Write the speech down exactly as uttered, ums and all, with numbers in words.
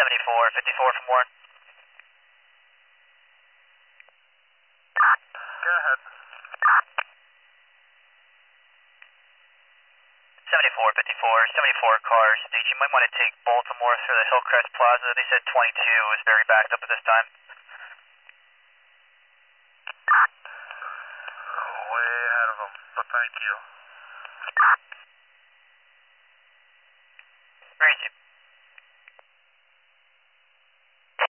seventy-four, fifty-four from Warren. Go ahead. seventy-four, fifty-four, seventy-four cars. Stage, you might want to take Baltimore through the Hillcrest Plaza. They said twenty-two is very backed up at this time. Way ahead of them, but thank you.